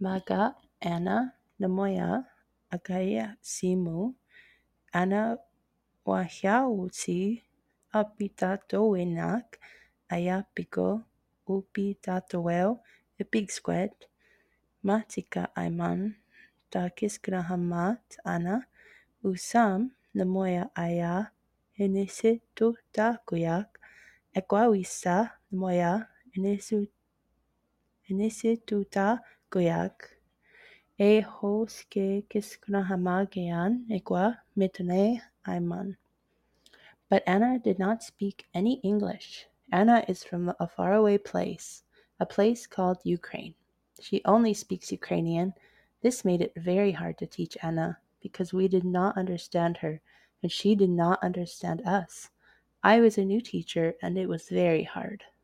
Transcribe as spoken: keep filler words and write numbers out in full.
Maga Anna Namoya Agaya Simu Ana Wahyauti Apitatowenak Ayapico Upitatowel Epigsquet Matika Aiman Takiskrahamat Ana Usam Namoya Aya Inisitutakuyak Equawisa Namoya Inisitutakuyak E hoske kiskrahamagian equa mitane aiman. But Anna did not speak any English. Anna is from a faraway place, a place called Ukraine. She only speaks Ukrainian. This made it very hard to teach Anna because we did not understand her and she did not understand us. I was a new teacher and it was very hard.